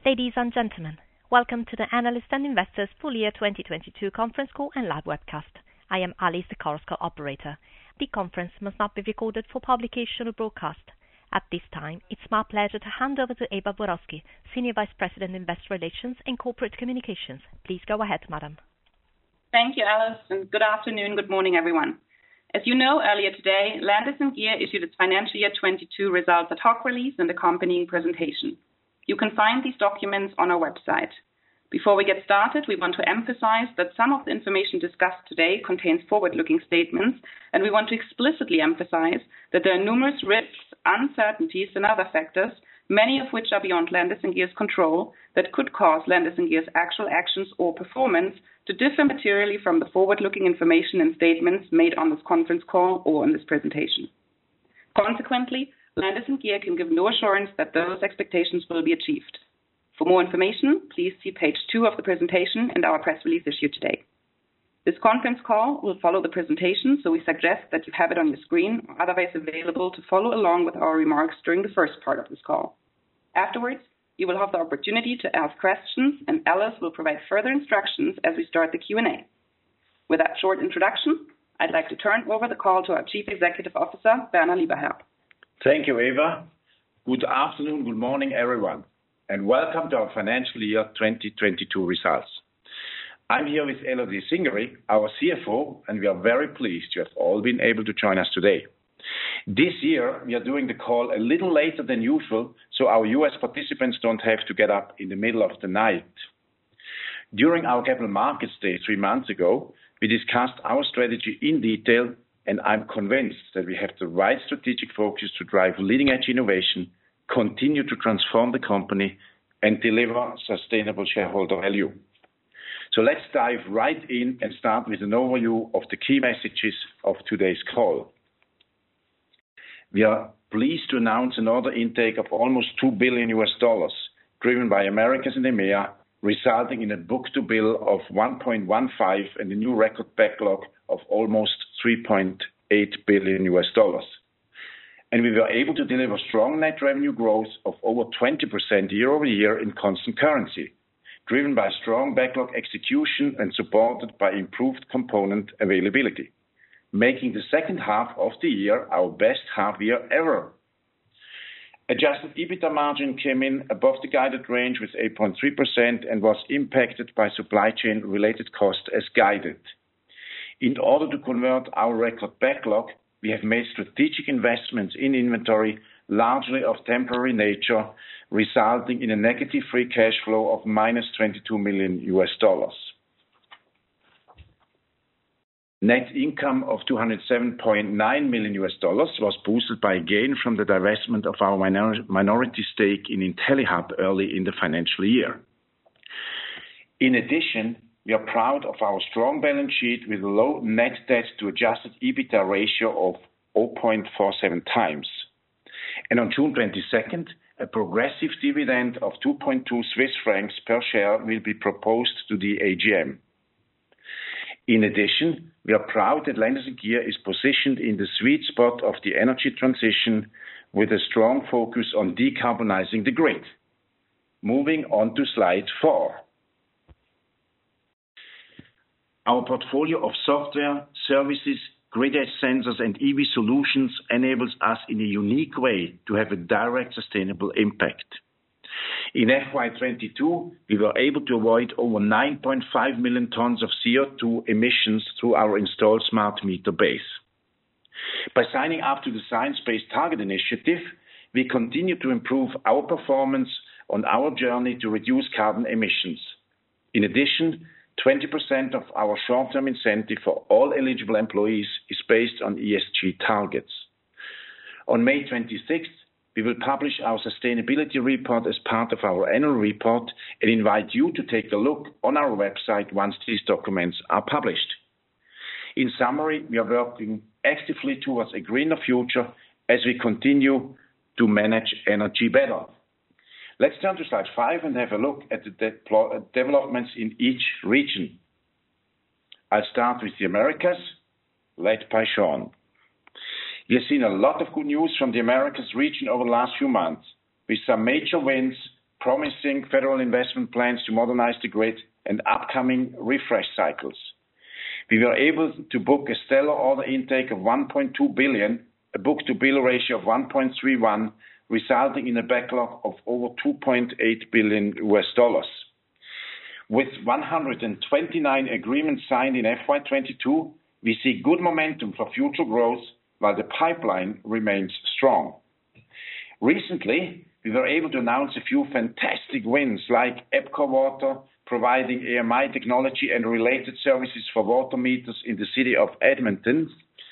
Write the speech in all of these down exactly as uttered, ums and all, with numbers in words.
Ladies and gentlemen, welcome to the Analysts and Investors Full Year twenty twenty-two conference call and live webcast. I am Alice, the conference call operator. The conference must not be recorded for publication or broadcast. At this time, it's my pleasure to hand over to Eva Borowski, Senior Vice President, Investor Relations and Corporate Communications. Please go ahead, madam. Thank you, Alice, and good afternoon, good morning, everyone. As you know, earlier today, Landis+Gyr issued its financial year twenty-two results ad hoc release and accompanying presentation. You can find these documents on our website. Before we get started, we want to emphasize that some of the information discussed today contains forward-looking statements, and we want to explicitly emphasize that there are numerous risks, uncertainties, and other factors, many of which are beyond Landis+Gyr's control, that could cause Landis+Gyr's actual actions or performance to differ materially from the forward-looking information and statements made on this conference call or in this presentation. Consequently, Landis+Gyr can give no assurance that those expectations will be achieved. For more information, please see page two of the presentation and our press release issued today. This conference call will follow the presentation, so we suggest that you have it on your screen or otherwise available to follow along with our remarks during the first part of this call. Afterwards, you will have the opportunity to ask questions, and Alice will provide further instructions as we start the Q and A. With that short introduction, I'd like to turn over the call to our Chief Executive Officer, Werner Lieberherr. Thank you, Eva. Good afternoon, good morning, everyone, and welcome to our financial year twenty twenty-two results. I'm here with Elodie Cingari, our C F O, and we are very pleased you have all been able to join us today. This year, we are doing the call a little later than usual, so our U S participants don't have to get up in the middle of the night. During our Capital Markets Day three months ago, we discussed our strategy in detail, and I'm convinced that we have the right strategic focus to drive leading-edge innovation, continue to transform the company, and deliver sustainable shareholder value. So let's dive right in and start with an overview of the key messages of today's call. We are pleased to announce an order intake of almost two billion U S dollars, driven by Americas and EMEA, resulting in a book-to-bill of one point one five and a new record backlog of almost three point eight billion U S dollars. And we were able to deliver strong net revenue growth of over twenty percent year over year in constant currency, driven by strong backlog execution and supported by improved component availability, making the second half of the year our best half year ever. Adjusted EBITDA margin came in above the guided range with eight point three percent and was impacted by supply chain related costs as guided. In order to convert our record backlog, we have made strategic investments in inventory, largely of temporary nature, resulting in a negative free cash flow of minus twenty-two million U S dollars. Net income of two hundred seven point nine million U S dollars was boosted by a gain from the divestment of our minor- minority stake in IntelliHub early in the financial year. In addition, we are proud of our strong balance sheet with a low net debt to adjusted EBITDA ratio of zero point four seven times. And on June twenty-second, a progressive dividend of two point two Swiss francs per share will be proposed to the A G M. In addition, we are proud that Landis+Gyr is positioned in the sweet spot of the energy transition with a strong focus on decarbonizing the grid. Moving on to slide four. Our portfolio of software, services, grid edge sensors, and E V solutions enables us in a unique way to have a direct sustainable impact. In F Y twenty-two, we were able to avoid over nine point five million tons of C O two emissions through our installed smart meter base. By signing up to the Science Based Target Initiative, we continue to improve our performance on our journey to reduce carbon emissions. In addition, twenty percent of our short-term incentive for all eligible employees is based on E S G targets. On May twenty-sixth, we will publish our sustainability report as part of our annual report and invite you to take a look on our website once these documents are published. In summary, we are working actively towards a greener future as we continue to manage energy better. Let's turn to slide five and have a look at the de- developments in each region. I'll start with the Americas, led by Sean. We have seen a lot of good news from the Americas region over the last few months, with some major wins promising federal investment plans to modernize the grid, and upcoming refresh cycles. We were able to book a stellar order intake of one point two billion, a book-to-bill ratio of one point three one, resulting in a backlog of over two point eight billion U S dollars. With one hundred twenty-nine agreements signed in F Y twenty-two, we see good momentum for future growth while the pipeline remains strong. Recently, we were able to announce a few fantastic wins like EPCOR Water, providing A M I technology and related services for water meters in the city of Edmonton,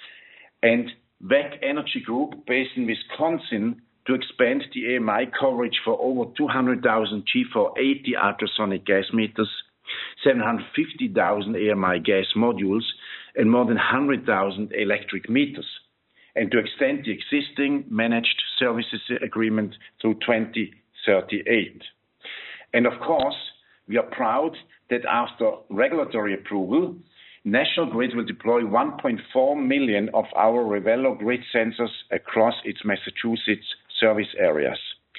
and W E C Energy Group based in Wisconsin to expand the A M I coverage for over two hundred thousand G four eighty ultrasonic gas meters, seven hundred fifty thousand A M I gas modules, and more than one hundred thousand electric meters, and to extend the existing managed services agreement through twenty thirty-eight. And of course, we are proud that after regulatory approval, National Grid will deploy one point four million of our Revelo grid sensors across its Massachusetts service areas.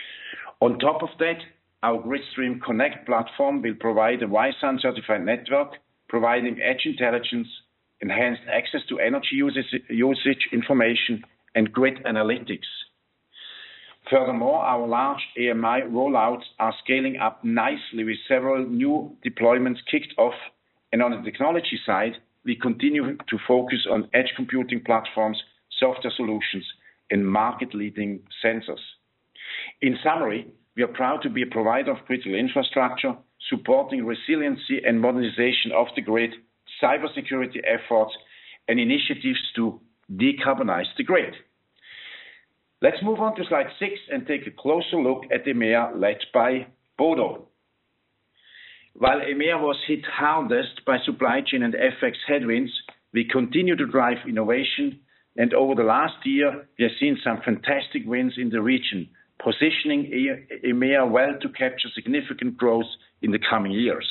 On top of that, our Gridstream Connect platform will provide a Y S A N certified network, providing edge intelligence, enhanced access to energy usage, usage information, and grid analytics. Furthermore, our large A M I rollouts are scaling up nicely with several new deployments kicked off, and on the technology side, we continue to focus on edge computing platforms, software solutions, and market-leading sensors. In summary, we are proud to be a provider of critical infrastructure, supporting resiliency and modernization of the grid, cybersecurity efforts, and initiatives to decarbonize the grid. Let's move on to slide six and take a closer look at EMEA, led by Bodo. While EMEA was hit hardest by supply chain and F X headwinds, we continue to drive innovation, and over the last year, we have seen some fantastic wins in the region, positioning EMEA well to capture significant growth in the coming years.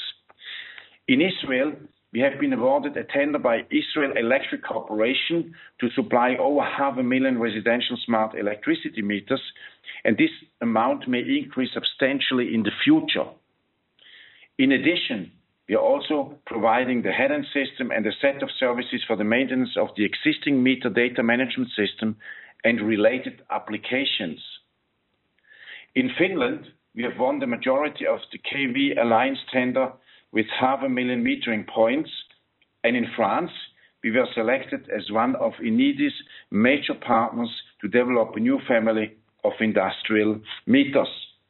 In Israel, we have been awarded a tender by Israel Electric Corporation to supply over half a million residential smart electricity meters, and this amount may increase substantially in the future. In addition, we are also providing the head-end system and a set of services for the maintenance of the existing meter data management system and related applications. In Finland, we have won the majority of the K V Alliance tender with half a million metering points, and in France, we were selected as one of Enedis' major partners to develop a new family of industrial meters.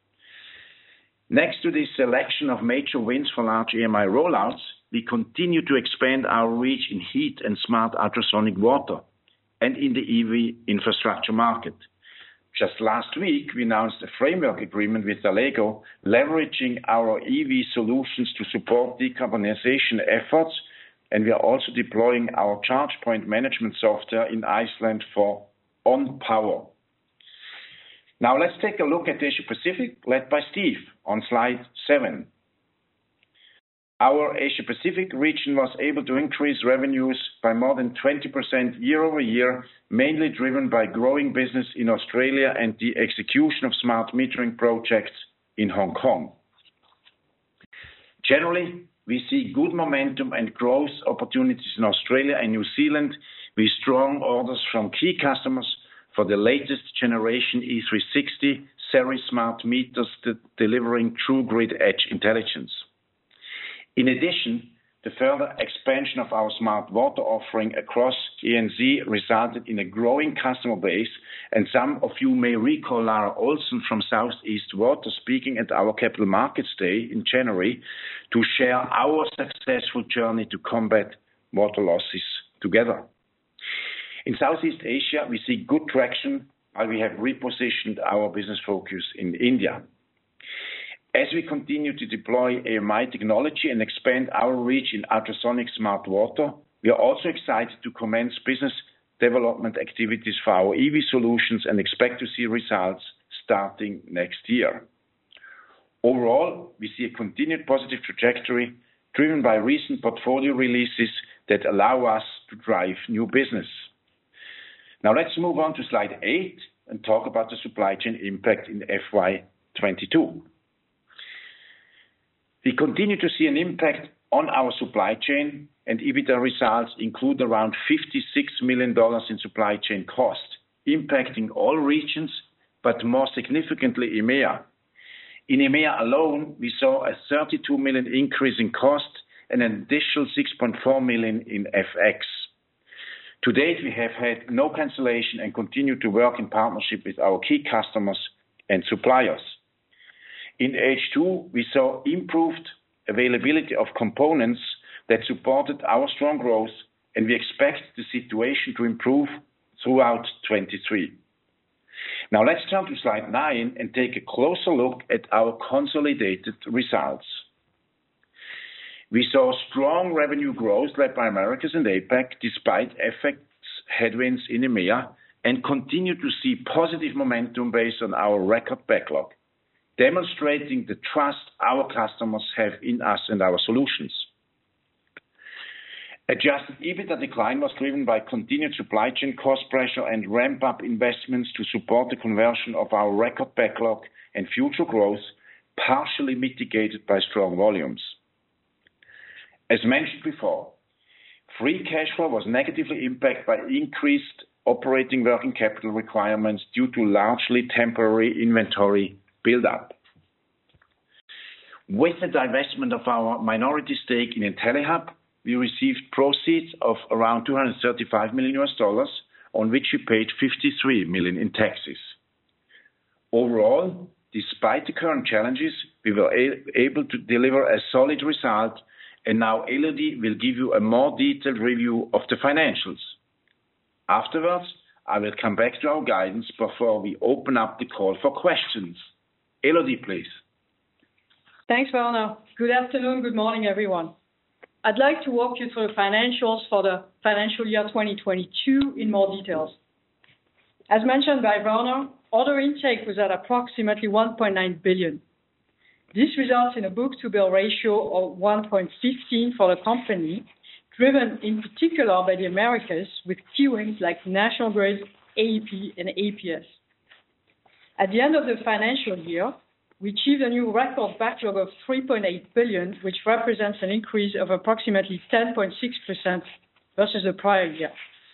Next to this selection of major wins for large A M I rollouts, we continue to expand our reach in heat and smart ultrasonic water and in the E V infrastructure market. Just last week, we announced a framework agreement with Allego, leveraging our E V solutions to support decarbonization efforts, and we are also deploying our charge point management software in Iceland for OnPower. Now let's take a look at Asia Pacific, led by Steve, on slide seven. Our Asia Pacific region was able to increase revenues by more than twenty percent year over year, mainly driven by growing business in Australia and the execution of smart metering projects in Hong Kong. Generally, we see good momentum and growth opportunities in Australia and New Zealand, with strong orders from key customers for the latest generation E three sixty series smart meters delivering true grid edge intelligence. In addition, the further expansion of our smart water offering across A N Z resulted in a growing customer base, and some of you may recall Lara Olsen from Southeast Water speaking at our Capital Markets Day in January to share our successful journey to combat water losses together. In Southeast Asia, we see good traction while we have repositioned our business focus in India. As we continue to deploy A M I technology and expand our reach in ultrasonic smart water, we are also excited to commence business development activities for our E V solutions and expect to see results starting next year. Overall, we see a continued positive trajectory driven by recent portfolio releases that allow us to drive new business. Now let's move on to slide eight and talk about the supply chain impact in F Y twenty-two. We continue to see an impact on our supply chain, and EBITDA results include around fifty-six million dollars in supply chain costs, impacting all regions, but more significantly E M E A. In E M E A alone, we saw a thirty-two million dollars increase in cost and an additional six point four million dollars in F X. To date, we have had no cancellation and continue to work in partnership with our key customers and suppliers. In H two, we saw improved availability of components that supported our strong growth, and we expect the situation to improve throughout twenty-three. Now let's turn to slide nine and take a closer look at our consolidated results. We saw strong revenue growth led by Americas and APAC despite F X headwinds in E M E A, and continue to see positive momentum based on our record backlog, demonstrating the trust our customers have in us and our solutions. Adjusted EBITDA decline was driven by continued supply chain cost pressure and ramp-up investments to support the conversion of our record backlog and future growth, partially mitigated by strong volumes. As mentioned before, free cash flow was negatively impacted by increased operating working capital requirements due to largely temporary inventory build-up. With the divestment of our minority stake in IntelliHub, we received proceeds of around two hundred thirty-five million U S dollars, on which we paid fifty-three million in taxes. Overall, despite the current challenges, we were a- able to deliver a solid result, and now Elodie will give you a more detailed review of the financials. Afterwards, I will come back to our guidance before we open up the call for questions. Elodie, please. Thanks, Werner. Good afternoon, good morning, everyone. I'd like to walk you through the financials for the financial year twenty twenty-two in more details. As mentioned by Werner, order intake was at approximately one point nine billion. This results in a book-to-bill ratio of one point one five for the company, driven in particular by the Americas with key wins like National Grid, A E P, and A P S. At the end of the financial year, we achieved a new record backlog of three point eight billion, which represents an increase of approximately ten point six percent versus the prior year.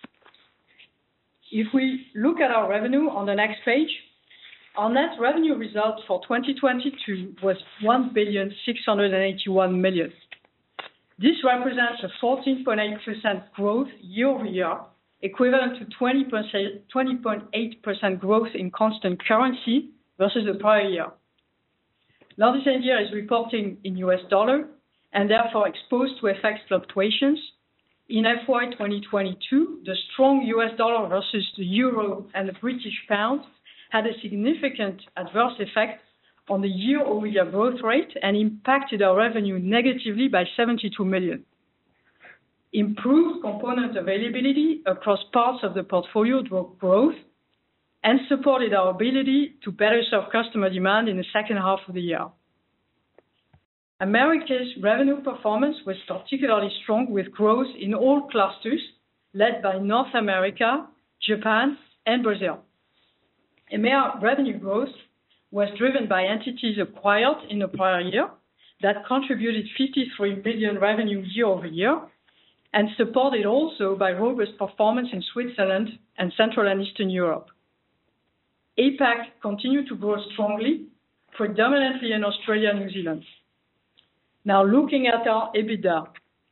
If we look at our revenue on the next page, our net revenue result for twenty twenty-two was one billion six hundred eighty-one million. This represents a fourteen point eight percent growth year over year, equivalent to twenty point eight percent growth in constant currency versus the prior year. Landis+Gyr is reporting in U S dollar and therefore exposed to F X fluctuations. In F Y twenty twenty-two, the strong U S dollar versus the euro and the British pound had a significant adverse effect on the year-over-year growth rate and impacted our revenue negatively by seventy-two million. Improved component availability across parts of the portfolio drove growth and supported our ability to better serve customer demand in the second half of the year. America's revenue performance was particularly strong with growth in all clusters, led by North America, Japan, and Brazil. E M E A revenue growth was driven by entities acquired in the prior year that contributed fifty-three million revenue year over year, and supported also by robust performance in Switzerland and Central and Eastern Europe. APAC continued to grow strongly, predominantly in Australia and New Zealand. Now looking at our EBITDA.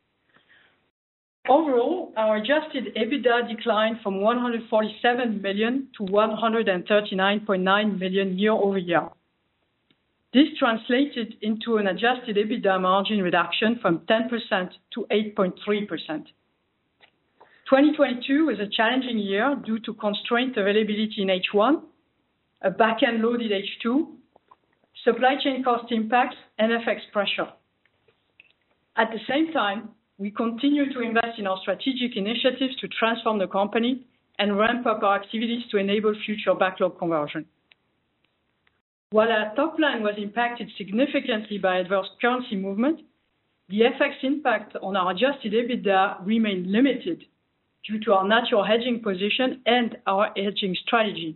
Overall, our adjusted EBITDA declined from one hundred forty-seven million to one hundred thirty-nine point nine million year over year. This translated into an adjusted EBITDA margin reduction from ten percent to eight point three percent. twenty twenty-two was a challenging year due to constrained availability in H one, a back-end loaded H two, supply chain cost impacts, and F X pressure. At the same time, we continue to invest in our strategic initiatives to transform the company and ramp up our activities to enable future backlog conversion. While our top line was impacted significantly by adverse currency movement, the F X impact on our adjusted EBITDA remained limited due to our natural hedging position and our hedging strategy.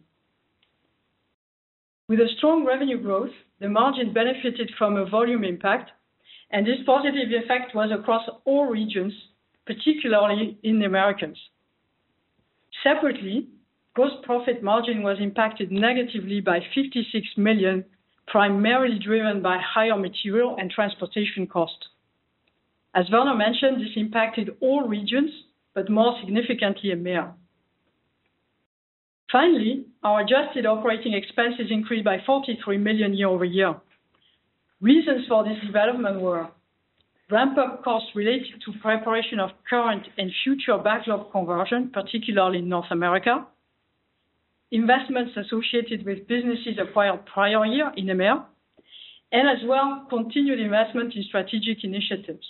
With a strong revenue growth, the margin benefited from a volume impact and this positive effect was across all regions, particularly in the Americas. Separately, gross profit margin was impacted negatively by fifty-six million, primarily driven by higher material and transportation costs. As Werner mentioned, this impacted all regions, but more significantly E M E A. Finally, our adjusted operating expenses increased by forty-three million year over year. Reasons for this development were ramp-up costs related to preparation of current and future backlog conversion, particularly in North America, investments associated with businesses acquired prior year in E M E A, and as well continued investment in strategic initiatives.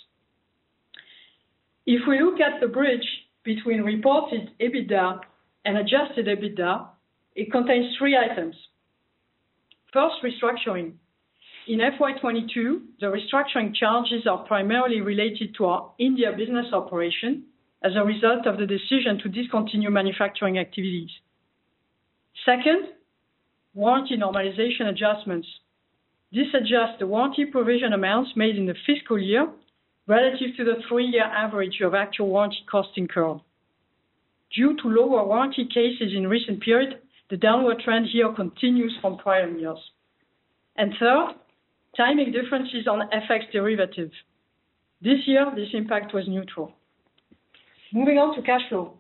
If we look at the bridge between reported EBITDA and adjusted EBITDA, it contains three items. First, restructuring. In F Y twenty-two, the restructuring charges are primarily related to our India business operation as a result of the decision to discontinue manufacturing activities. Second, warranty normalization adjustments. This adjusts the warranty provision amounts made in the fiscal year relative to the three-year average of actual warranty costs incurred. Due to lower warranty cases in recent period, the downward trend here continues from prior years. And third, timing differences on F X derivatives. This year, this impact was neutral. Moving on to cash flow.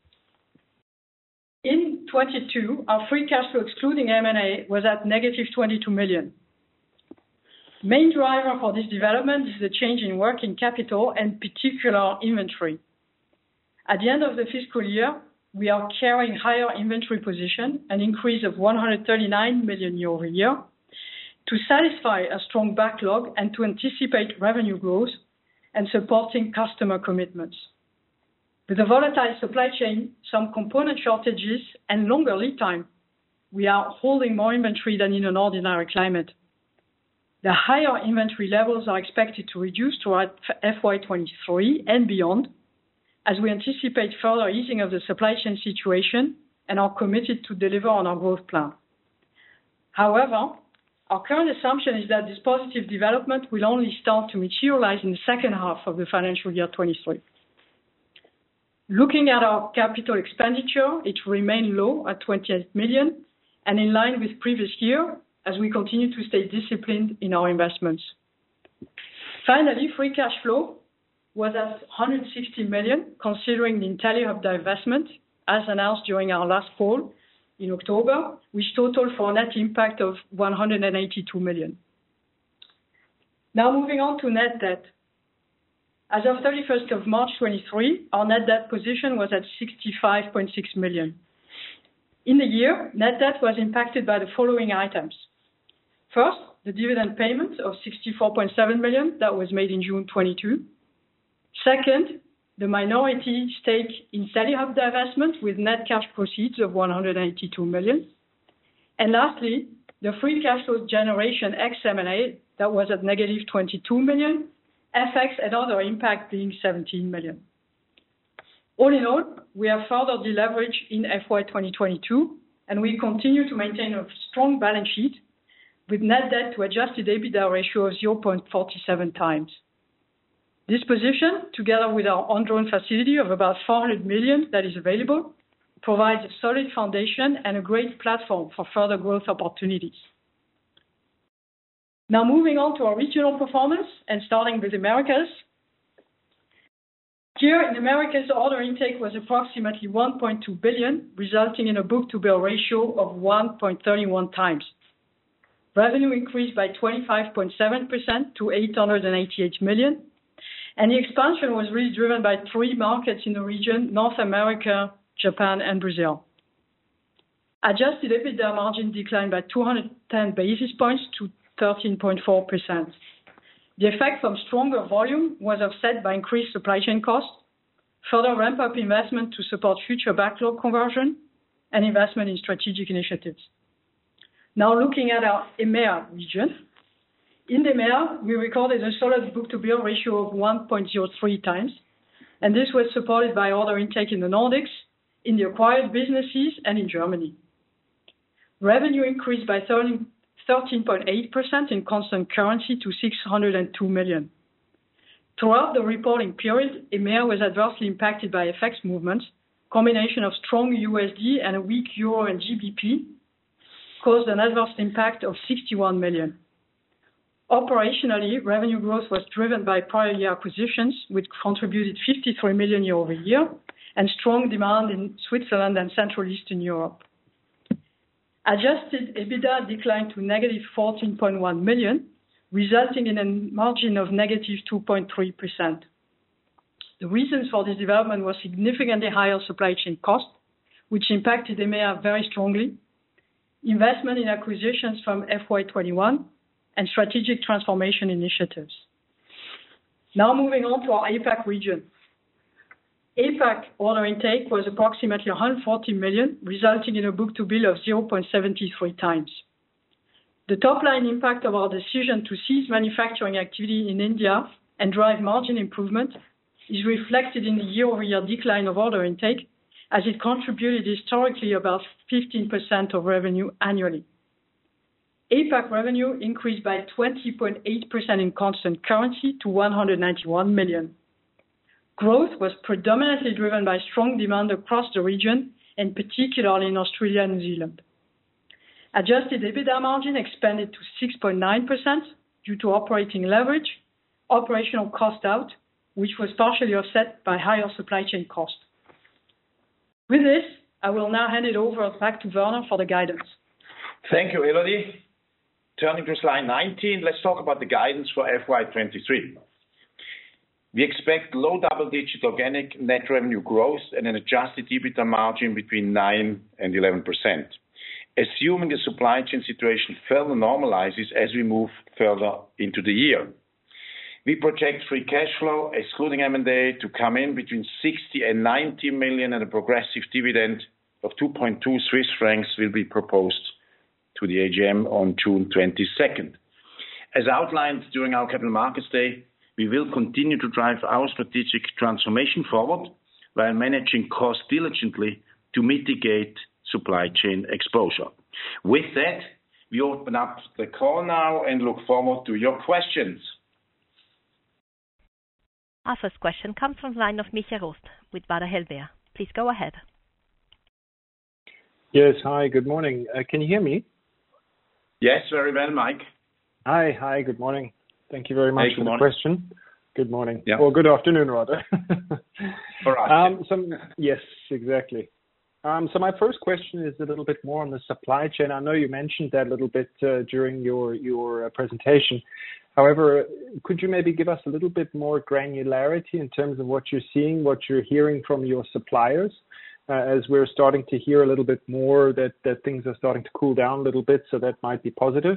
In twenty-two, our free cash flow excluding M and A was at negative twenty-two million. Main driver for this development is the change in working capital and particular inventory. At the end of the fiscal year, we are carrying higher inventory position, an increase of one hundred thirty-nine million year over year, to satisfy a strong backlog and to anticipate revenue growth and supporting customer commitments. With a volatile supply chain, some component shortages and longer lead time, we are holding more inventory than in an ordinary climate. The higher inventory levels are expected to reduce throughout F Y twenty-three and beyond, as we anticipate further easing of the supply chain situation and are committed to deliver on our growth plan. However, our current assumption is that this positive development will only start to materialize in the second half of the financial year twenty-three. Looking at our capital expenditure, it remained low at twenty-eight million and in line with previous year as we continue to stay disciplined in our investments. Finally, free cash flow was at one hundred sixty million, considering the IntelliHub divestment, as announced during our last call in October, which totaled for a net impact of one hundred eighty-two million. Now moving on to net debt. As of thirty-first of March twenty-three, our net debt position was at sixty-five point six million. In the year, net debt was impacted by the following items. First, the dividend payment of sixty-four point seven million that was made in June twenty-two. Second, the minority stake in IntelliHub divestment with net cash proceeds of one hundred eighty-two million. And lastly, the free cash flow generation ex M and A that was at negative twenty-two million, F X and other impact being seventeen million. All in all, we have further deleveraged in F Y twenty twenty-two, and we continue to maintain a strong balance sheet with net debt to adjusted EBITDA ratio of zero point four seven times. This position, together with our undrawn facility of about four hundred million that is available, provides a solid foundation and a great platform for further growth opportunities. Now moving on to our regional performance and starting with Americas. Here in Americas, order intake was approximately one point two billion, resulting in a book-to-bill ratio of one point three one times. Revenue increased by twenty-five point seven percent to eight hundred eighty-eight million, and the expansion was really driven by three markets in the region: North America, Japan, and Brazil. Adjusted EBITDA margin declined by two hundred ten basis points to thirteen point four percent. The effect from stronger volume was offset by increased supply chain costs, further ramp-up investment to support future backlog conversion, and investment in strategic initiatives. Now looking at our E M E A region. In the E M E A, we recorded a solid book-to-bill ratio of one point zero three times, and this was supported by order intake in the Nordics, in the acquired businesses, and in Germany. Revenue increased by thirteen point eight percent in constant currency to six hundred two million. Throughout the reporting period, E M E A was adversely impacted by F X movements. Combination of strong U S D and a weak euro and G B P caused an adverse impact of sixty-one million. Operationally, revenue growth was driven by prior year acquisitions, which contributed fifty-three million year over year, and strong demand in Switzerland and Central Eastern Europe. Adjusted EBITDA declined to negative fourteen point one million, resulting in a margin of negative two point three percent. The reasons for this development were significantly higher supply chain costs, which impacted E M E A very strongly, investment in acquisitions from F Y twenty-one, and strategic transformation initiatives. Now moving on to our A PAC region. A PAC order intake was approximately one hundred forty million, resulting in a book-to-bill of zero point seven three times. The top-line impact of our decision to cease manufacturing activity in India and drive margin improvement is reflected in the year-over-year decline of order intake, as it contributed historically about fifteen percent of revenue annually. A PAC revenue increased by twenty point eight percent in constant currency to one hundred ninety-one million. Growth was predominantly driven by strong demand across the region, and particularly in Australia and New Zealand. Adjusted EBITDA margin expanded to six point nine percent due to operating leverage, operational cost out, which was partially offset by higher supply chain costs. With this, I will now hand it over back to Werner for the guidance. Thank you, Elodie. Turning to slide nineteen, let's talk about the guidance for F Y twenty-three. We expect low double-digit organic net revenue growth and an adjusted EBITDA margin between nine and eleven percent, assuming the supply chain situation further normalizes as we move further into the year. We project free cash flow, excluding M and A, to come in between sixty and ninety million, and a progressive dividend of two point two Swiss francs will be proposed to the A G M on June twenty-second. As outlined during our Capital Markets Day, we will continue to drive our strategic transformation forward while managing costs diligently to mitigate supply chain exposure. With that, we open up the call now and look forward to your questions. Our first question comes from the line of Michael Rost with Baader Helvea. Please go ahead. Yes, hi, good morning. Uh, can you hear me? Yes, very well, Mike. Hi, hi, good morning. Thank you very much hey, for morning. the question. Good morning. Yeah. Or good afternoon, rather. For us. Um, some, yes, exactly. Um, so my first question is a little bit more on the supply chain. I know you mentioned that a little bit uh, during your, your uh, presentation. However, could you maybe give us a little bit more granularity in terms of what you're seeing, what you're hearing from your suppliers, uh, as we're starting to hear a little bit more that, that things are starting to cool down a little bit, so that might be positive.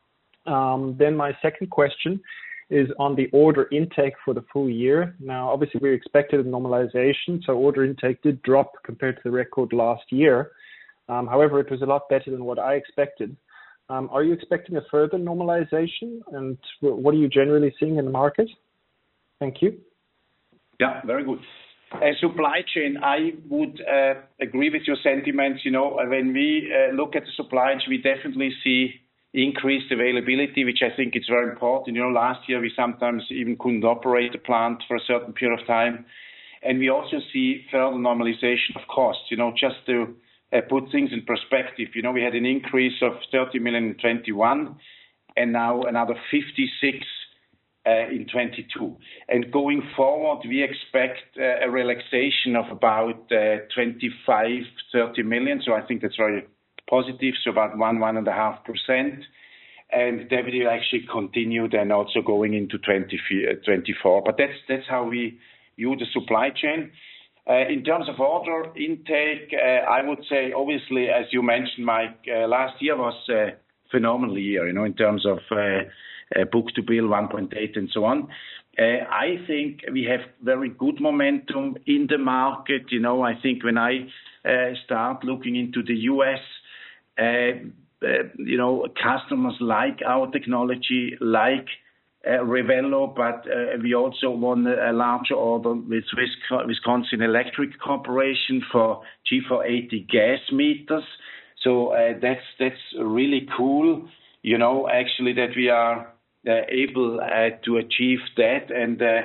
Um, then my second question is on the order intake for the full year. Now, obviously, we expected a normalization, so order intake did drop compared to the record last year. Um, however, it was a lot better than what I expected. Um, are you expecting a further normalization, and what are you generally seeing in the market? Thank you. Yeah, very good. Uh, supply chain, I would uh, agree with your sentiments. You know, when we uh, look at the supply chain, we definitely see increased availability, which I think is very important. You know, last year we sometimes even couldn't operate the plant for a certain period of time. And we also see further normalization of costs. You know, just to uh, put things in perspective, you know, we had an increase of thirty million in twenty-one and now another fifty-six uh, in twenty-two. And going forward, we expect uh, a relaxation of about uh, twenty-five, thirty million. So I think that's very positive, so about one, one and a half percent. And that will actually continue then also going into twenty twenty-four. But that's that's how we view the supply chain. Uh, in terms of order intake, uh, I would say, obviously, as you mentioned, Mike, uh, last year was a phenomenal year, you know, in terms of uh, uh, book-to-bill, one point eight and so on. Uh, I think we have very good momentum in the market. You know, I think when I uh, start looking into the U S, uh, uh, you know, customers like our technology, like Uh, Revelo, but uh, we also won a larger order with Wisconsin Electric Corporation for G four eighty gas meters. So uh, that's that's really cool, you know, actually that we are uh, able uh, to achieve that. And uh,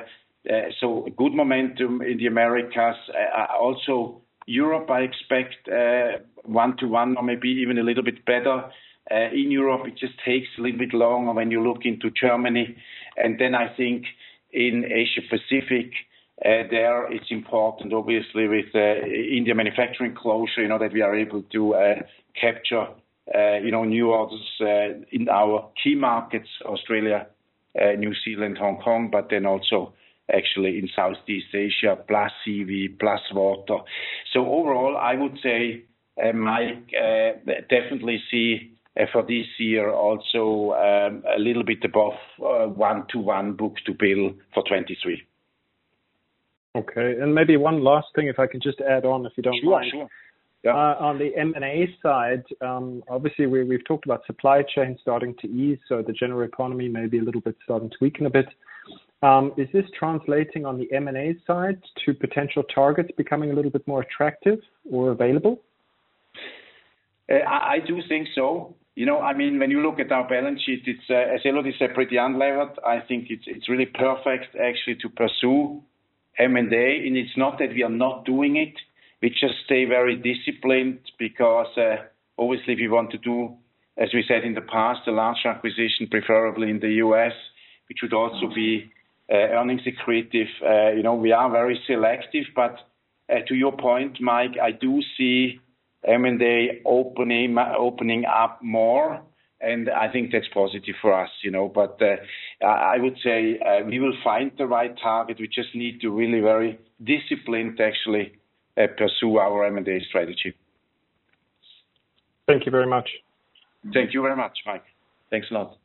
uh, so good momentum in the Americas. Uh, also, Europe, I expect uh, one-to-one or maybe even a little bit better. Uh, in Europe, it just takes a little bit longer when you look into Germany. And then I think in Asia Pacific, uh, there it's important, obviously, with uh, India manufacturing closure, you know, that we are able to uh, capture, uh, you know, new orders uh, in our key markets, Australia, uh, New Zealand, Hong Kong, but then also actually in Southeast Asia, plus C V, plus water. So overall, I would say, uh, Mike, uh, definitely see uh, for this year also um, a little bit above uh, one-to-one book-to-bill for twenty-three. Okay, and maybe one last thing, if I can just add on, if you don't sure, mind. Sure, yeah. Uh, on the M and A side, um, obviously we, we've talked about supply chain starting to ease, so the general economy may be a little bit starting to weaken a bit. Um, is this translating on the M and A side to potential targets becoming a little bit more attractive or available? Uh, I, I do think so. You know, I mean, when you look at our balance sheet, it's, uh, as Elodie said, pretty unlevered. I think it's it's really perfect actually to pursue M and A, and it's not that we are not doing it. We just stay very disciplined because uh, obviously if we want to do, as we said in the past, a large acquisition, preferably in the U S, which would also be uh, earnings accretive. Uh, you know, we are very selective, but uh, to your point, Mike, I do see M and A opening opening up more, and I think that's positive for us, you know. But uh, I would say uh, we will find the right target. We just need to really very disciplined actually uh, pursue our M and A strategy. Thank you very much. Thank you very much, Mike. Thanks a lot.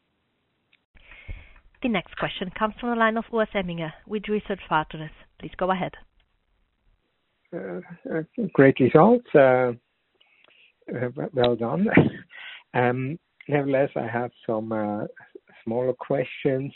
The next question comes from the line of Urs Emminger with Research Partners. Please go ahead. Uh, uh, great results. Uh, uh, well done. um, nevertheless, I have some uh, smaller questions.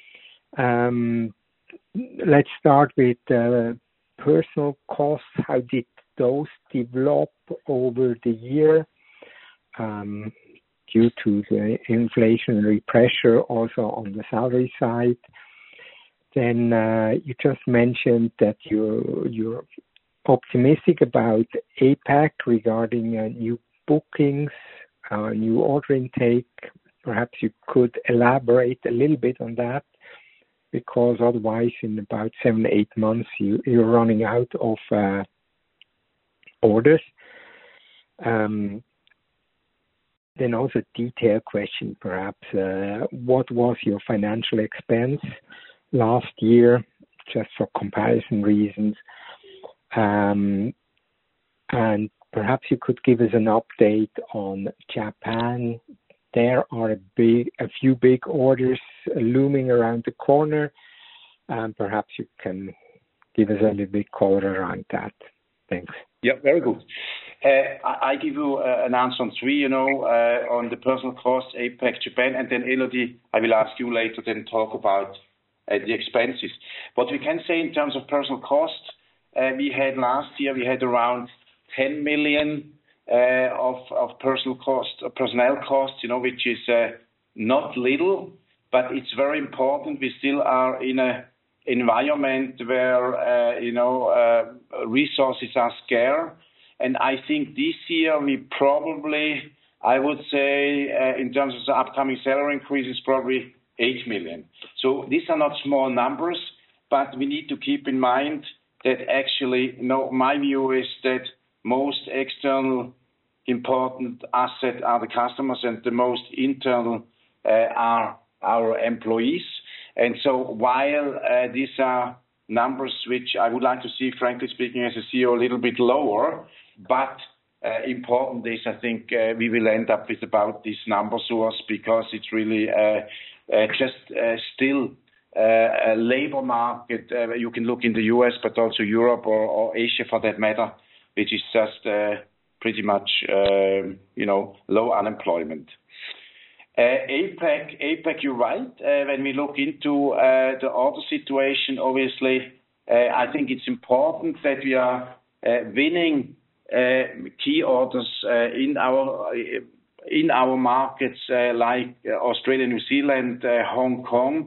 Um, let's start with uh, personal costs. How did those develop over the year um, due to the inflationary pressure also on the salary side? Then uh, you just mentioned that you're, you're optimistic about APAC regarding uh, new bookings, uh, new order intake. Perhaps you could elaborate a little bit on that, because otherwise in about seven, eight months you, you're running out of uh, orders. Um, then also detailed question perhaps. Uh, what was your financial expense last year, just for comparison reasons? Um, and perhaps you could give us an update on Japan. There are a big, a few big orders looming around the corner, and perhaps you can give us a little bit color around that. Thanks. Yeah, very good. Uh, I, I give you uh, an answer on three, you know, uh, on the personal costs, APAC, Japan, and then Elodie, I will ask you later then talk about uh, the expenses. What we can say in terms of personal costs, Uh, we had last year, we had around ten million uh, of, of personal cost, uh, personnel costs, you know, which is uh, not little, but it's very important. We still are in an environment where, uh, you know, uh, resources are scarce. And I think this year we probably, I would say, uh, in terms of the upcoming salary increases, probably eight million. So these are not small numbers, but we need to keep in mind that actually, you know, my view is that most external important asset are the customers, and the most internal uh, are our employees. And so while uh, these are numbers which I would like to see, frankly speaking, as a C E O, a little bit lower, but uh, important is I think uh, we will end up with about this number source, because it's really uh, uh, just uh, still Uh, a labor market. Uh, you can look in the U S, but also Europe or, or Asia for that matter, which is just uh, pretty much, uh, you know, low unemployment. Uh, APAC, APAC, you're right. Uh, when we look into uh, the order situation, obviously, uh, I think it's important that we are uh, winning uh, key orders uh, in our in our markets uh, like Australia, New Zealand, uh, Hong Kong.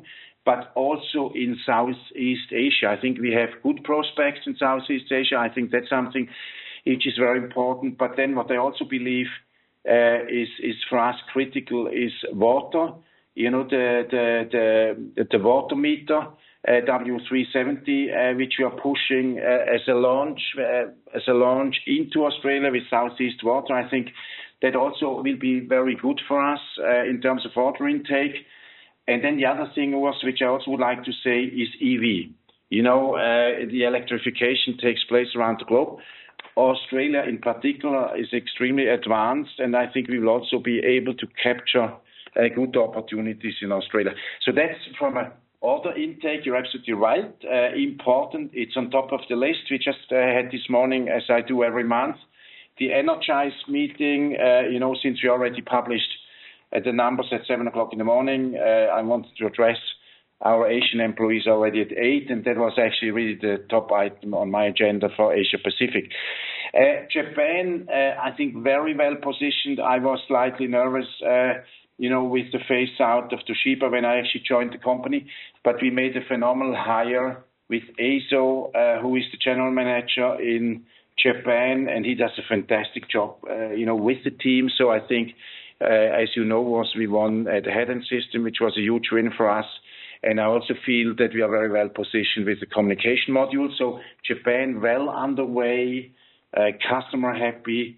but also in Southeast Asia. I think we have good prospects in Southeast Asia. I think that's something which is very important. But then what I also believe uh, is, is for us critical is water. You know, the the the, the water meter, uh, W three seventy, uh, which we are pushing uh, as a launch uh, as a launch into Australia with Southeast Water. I think that also will be very good for us uh, in terms of water intake. And then the other thing was, which I also would like to say, is E V. You know, uh, the electrification takes place around the globe. Australia in particular is extremely advanced, and I think we will also be able to capture uh, good opportunities in Australia. So that's from a order intake, you're absolutely right. Uh, important, it's on top of the list. We just uh, had this morning, as I do every month, the Energize meeting. Uh, you know, since we already published uh, the numbers at seven o'clock in the morning, uh, I wanted to address our Asian employees already at eight, and that was actually really the top item on my agenda for Asia Pacific. Uh, Japan, uh, I think very well positioned. I was slightly nervous, uh, you know, with the phase out of Toshiba when I actually joined the company, but we made a phenomenal hire with Eizo, uh, who is the general manager in Japan, and he does a fantastic job, uh, you know, with the team. So I think, uh, as you know, was we won uh, the head-end system, which was a huge win for us. And I also feel that we are very well positioned with the communication module. So Japan well underway, uh, customer happy.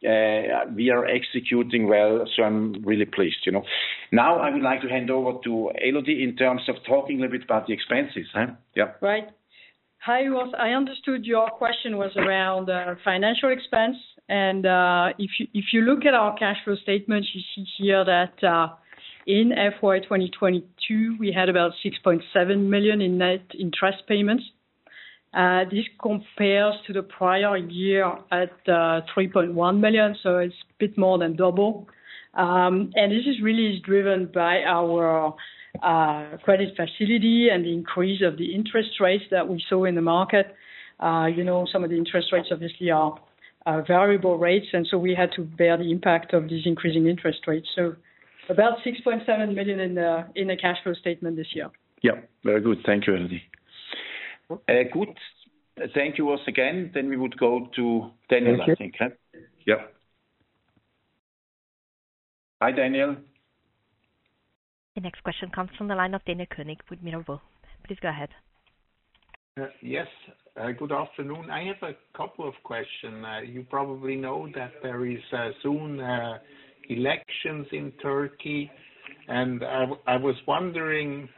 Uh, we are executing well, so I'm really pleased, you know. Now I would like to hand over to Elodie in terms of talking a little bit about the expenses. Huh? Yeah. Right. Hi, Ross. I understood your question was around uh, financial expense. And uh, if you if you look at our cash flow statement, you see here that uh, in F Y twenty twenty-two, we had about six point seven million in net interest payments. Uh, this compares to the prior year at uh, three point one million, so it's a bit more than double. Um, and this is really driven by our uh, credit facility and the increase of the interest rates that we saw in the market. Uh, you know, some of the interest rates obviously are uh, variable rates, and so we had to bear the impact of these increasing interest rates. So about six point seven million in the in the cash flow statement this year. Yeah, very good. Thank you, Elodie. Uh, good. Uh, thank you once again. Then we would go to Daniel, I think. Huh? Yeah. Hi, Daniel. The next question comes from the line of Daniel Koenig with Mirabaud. Please go ahead. Uh, yes, uh, good afternoon. I have a couple of questions. Uh, you probably know that there is uh, soon uh, elections in Turkey, and I, I was wondering,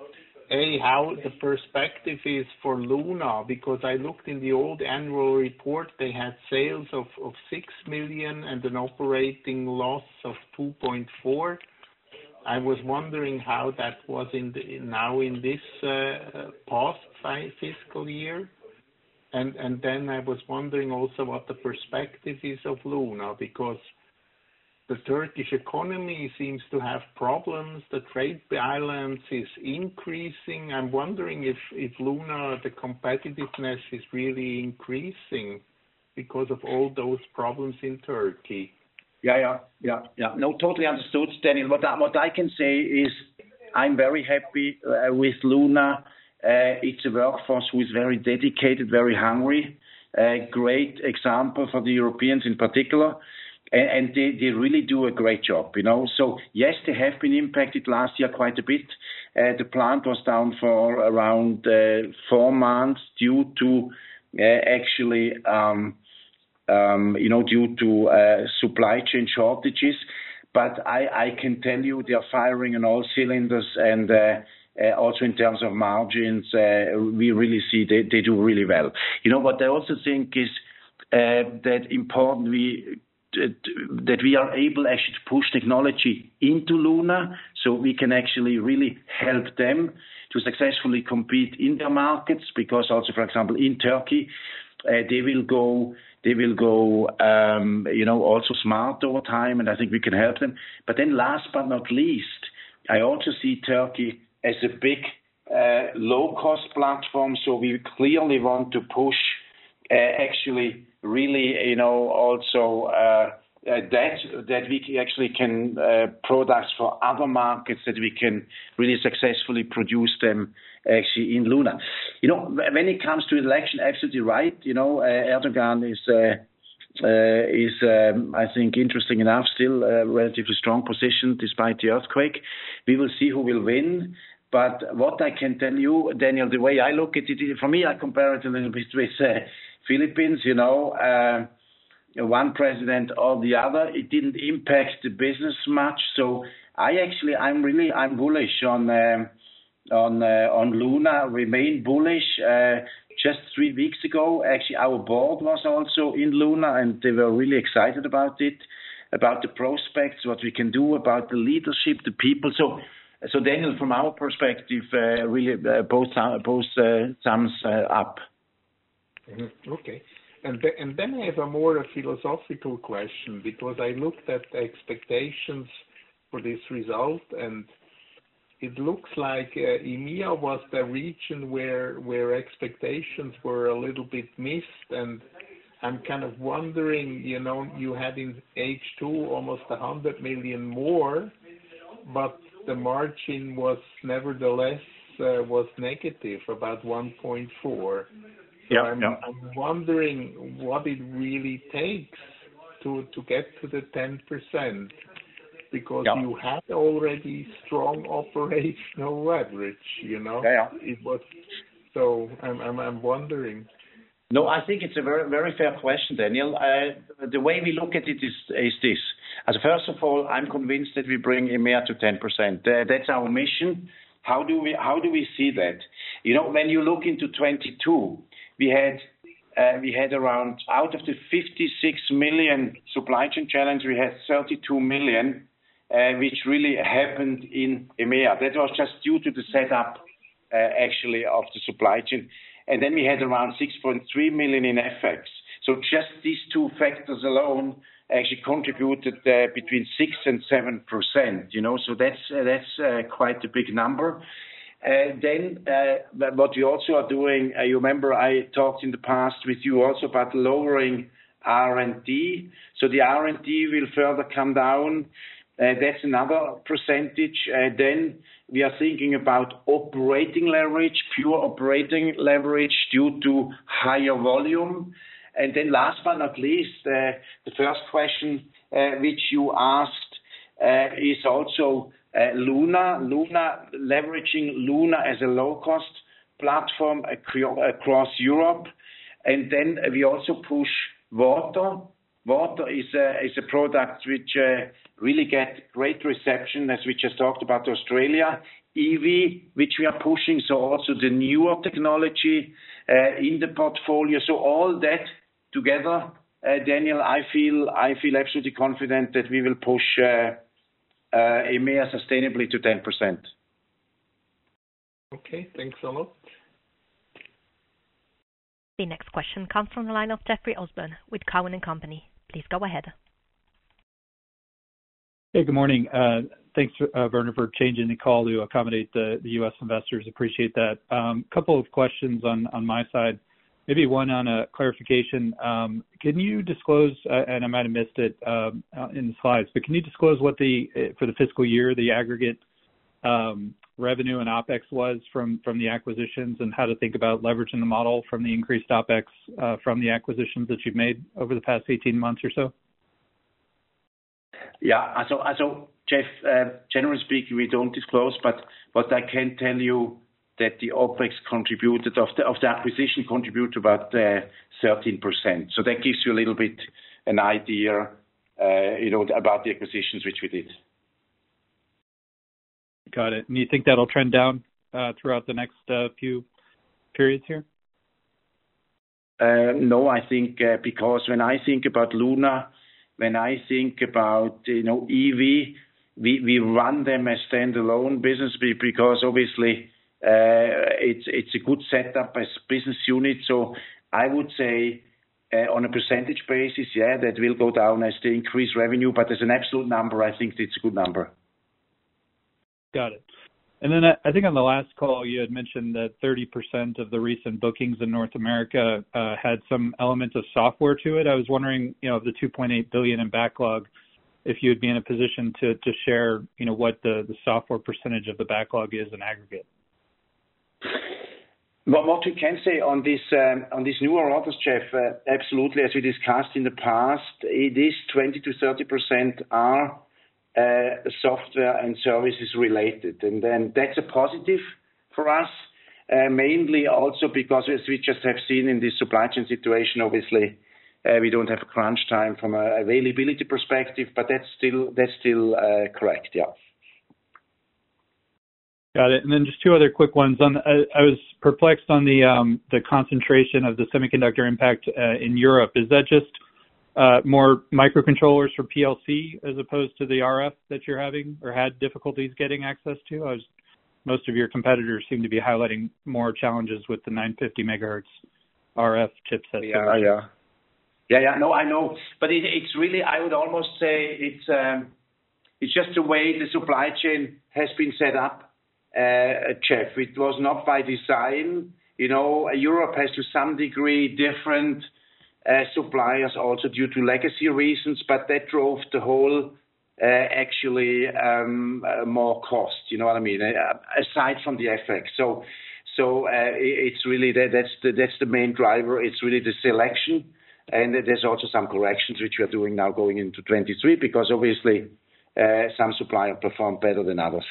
A, how the perspective is for Luna, because I looked in the old annual report, they had sales of, of six million and an operating loss of two point four. I was wondering how that was in the, now in this uh, past fiscal year. And, and then I was wondering also what the perspective is of Luna, because the Turkish economy seems to have problems. The trade balance is increasing. I'm wondering if, if Luna, the competitiveness is really increasing because of all those problems in Turkey. Yeah, yeah, yeah, yeah. No, totally understood, Daniel. What I, what I can say is I'm very happy uh, with Luna. Uh, it's a workforce who is very dedicated, very hungry. A great example for the Europeans in particular. And, and they, they really do a great job, you know. So, yes, they have been impacted last year quite a bit. Uh, the plant was down for around uh, four months due to uh, actually... Um, Um, you know, due to uh, supply chain shortages. But I, I can tell you they are firing on all cylinders, and uh, uh, also in terms of margins, uh, we really see they, they do really well. You know, what I also think is uh, that important we that we are able actually to push technology into Luna, so we can actually really help them to successfully compete in their markets, because also, for example, in Turkey, uh, they will go They will go, um, you know, also smart over time, and I think we can help them. But then last but not least, I also see Turkey as a big uh, low-cost platform, so we clearly want to push uh, actually really, you know, also uh, uh, that that we actually can uh, products for other markets, that we can really successfully produce them actually in Luna. You know, when it comes to election, absolutely right. You know, uh, Erdogan is uh, uh, is um, I think interesting enough, still a relatively strong position despite the earthquake. We will see who will win. But what I can tell you, Daniel, the way I look at it, for me, I compare it a little bit with uh, Philippines. You know, uh, one president or the other, it didn't impact the business much. So I actually, I'm really, I'm bullish on um, on uh, on Luna. Remain bullish. Uh, just three weeks ago, actually, our board was also in Luna, and they were really excited about it, about the prospects, what we can do, about the leadership, the people. So. So, Daniel, from our perspective, uh, really uh, both both uh, thumbs uh, up. Mm-hmm. Okay. And, th- and then I have a more a philosophical question, because I looked at the expectations for this result, and it looks like uh, E M E A was the region where where expectations were a little bit missed, and I'm kind of wondering, you know, you had in H two almost one hundred million more, but the margin was nevertheless uh, was negative, about one point four. So yeah, I'm, yeah. I'm wondering what it really takes to to get to the ten percent, because yeah. you had already strong operational leverage. You know, yeah, yeah. it was. So I'm I'm I'm wondering. No, I think it's a very, very fair question, Daniel. Uh, the way we look at it is, is this. As first of all, I'm convinced that we bring E M E A to ten percent. Uh, that's our mission. How do we how do we see that? You know, when you look into twenty-two, we had uh, we had around, out of the fifty-six million supply chain challenge, we had thirty-two million, uh, which really happened in E M E A. That was just due to the setup, uh, actually, of the supply chain. And then we had around six point three million in F X. So just these two factors alone actually contributed uh, between six and seven percent. You know, so that's uh, that's uh, quite a big number. Uh, then uh, what we also are doing, uh, you remember I talked in the past with you also about lowering R and D. So the R and D will further come down. Uh, that's another percentage. Uh, then we are thinking about operating leverage, pure operating leverage due to higher volume. And then last but not least, uh, the first question uh, which you asked uh, is also uh, Luna. Luna, leveraging Luna as a low-cost platform ac- across Europe. And then we also push water. Water is a, is a product which uh, really get great reception, as we just talked about Australia. E V, which we are pushing, so also the newer technology uh, in the portfolio. So all that together, uh, Daniel, I feel I feel absolutely confident that we will push uh, uh, E M E A sustainably to ten percent. Okay, thanks a lot. The next question comes from the line of Jeffrey Osborne with Cowen and Company. Please go ahead. Hey, good morning. Uh, thanks, uh, Werner, for changing the call to accommodate the, the U S investors. Appreciate that. A um, couple of questions on, on my side. Maybe one on a clarification. Um, can you disclose, uh, and I might have missed it um, in the slides, but can you disclose what the, for the fiscal year, the aggregate um, revenue and OpEx was from, from the acquisitions, and how to think about leveraging the model from the increased OpEx uh, from the acquisitions that you've made over the past eighteen months or so? Yeah, so, so Jeff, uh, generally speaking, we don't disclose, but what I can tell you that the OpEx contributed, of the, of the acquisition contributed about uh, thirteen percent. So that gives you a little bit an idea, uh, you know, about the acquisitions which we did. Got it. And you think that'll trend down uh, throughout the next uh, few periods here? Uh, no, I think uh, because when I think about Luna, when I think about, you know, E V, we, we run them as standalone business because obviously uh, it's it's a good setup as business unit. So I would say uh, on a percentage basis, yeah, that will go down as they increase revenue. But as an absolute number, I think it's a good number. Got it. And then I think on the last call, you had mentioned that thirty percent of the recent bookings in North America uh, had some element of software to it. I was wondering, you know, of the two point eight billion dollars in backlog, if you would be in a position to to share, you know, what the, the software percentage of the backlog is in aggregate. Well, what we can say on this um, on these newer orders, Jeff, uh, absolutely, as we discussed in the past, it is twenty to thirty percent are Uh, software and services related. And then that's a positive for us, uh, mainly also because as we just have seen in this supply chain situation, obviously, uh, we don't have a crunch time from an availability perspective, but that's still, that's still uh, correct, yeah. Got it. And then just two other quick ones. On I, I was perplexed on the um, the concentration of the semiconductor impact uh, in Europe. Is that just Uh, more microcontrollers for P L C as opposed to the R F that you're having or had difficulties getting access to? I was, most of your competitors seem to be highlighting more challenges with the nine fifty megahertz R F chipset. Yeah, yeah. Yeah, yeah, no, I know. But it, it's really, I would almost say it's um, it's just the way the supply chain has been set up, uh, Jeff. It was not by design. You know, Europe has to some degree different Uh, suppliers also due to legacy reasons, but that drove the whole uh, actually um, uh, more cost. You know what I mean? Uh, aside from the F X, so so uh, it's really that, that's the that's the main driver. It's really the selection, and there's also some corrections which we are doing now going into twenty-three because obviously uh, some suppliers perform better than others.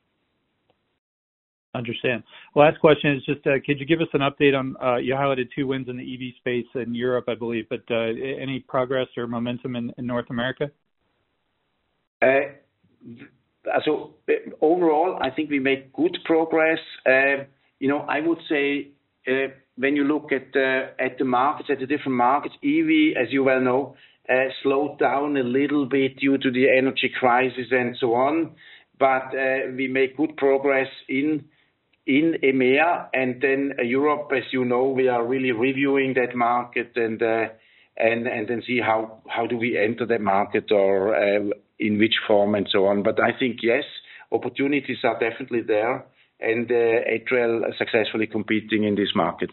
Understand. Last question is just, uh, could you give us an update on, uh, you highlighted two wins in the E V space in Europe, I believe, but uh, any progress or momentum in, in North America? Uh, so overall, I think we make good progress. Uh, you know, I would say uh, when you look at uh, at the markets, at the different markets, E V, as you well know, uh, slowed down a little bit due to the energy crisis and so on. But uh, we make good progress in in E M E A, and then uh, Europe, as you know, we are really reviewing that market and uh, and and then see how how do we enter that market or uh, in which form and so on. But I think yes, opportunities are definitely there, and uh, Etrel successfully competing in these markets.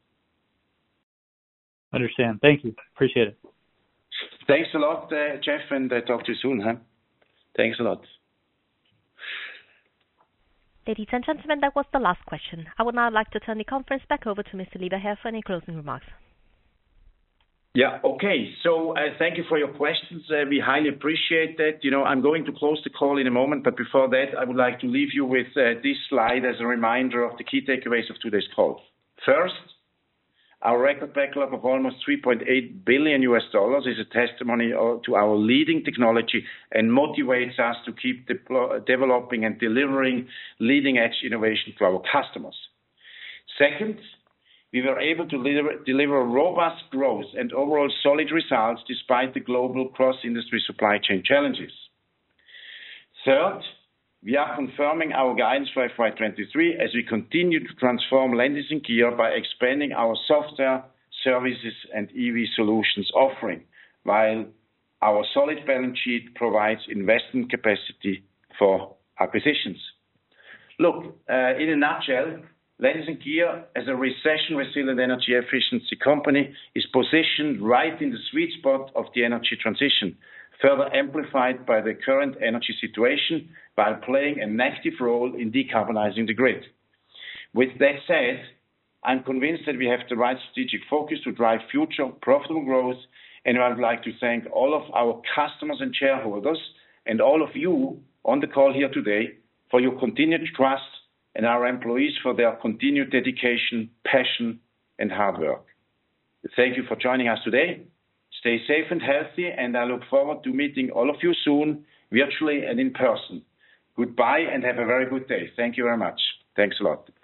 Understand. Thank you. Appreciate it. Thanks a lot, uh, Jeff, and uh, talk to you soon. Huh? Thanks a lot. Ladies and gentlemen, that was the last question. I would now like to turn the conference back over to Mister Lieberherr for any closing remarks. Yeah, okay. So uh, thank you for your questions. Uh, we highly appreciate that. You know, I'm going to close the call in a moment, but before that, I would like to leave you with uh, this slide as a reminder of the key takeaways of today's call. First, our record backlog of almost three point eight billion U S dollars is a testimony to our leading technology and motivates us to keep developing and delivering leading-edge innovation to our customers. Second, we were able to deliver, deliver robust growth and overall solid results despite the global cross-industry supply chain challenges. Third, we are confirming our guidance for F Y twenty-three as we continue to transform Landis+Gyr by expanding our software, services, and E V solutions offering, while our solid balance sheet provides investment capacity for acquisitions. Look, uh, in a nutshell, Landis+Gyr, as a recession-resilient energy efficiency company, is positioned right in the sweet spot of the energy transition, further amplified by the current energy situation, while playing an active role in decarbonizing the grid. With that said, I'm convinced that we have the right strategic focus to drive future profitable growth, and I would like to thank all of our customers and shareholders and all of you on the call here today for your continued trust and our employees for their continued dedication, passion, and hard work. Thank you for joining us today. Stay safe and healthy, and I look forward to meeting all of you soon, virtually and in person. Goodbye, and have a very good day. Thank you very much. Thanks a lot.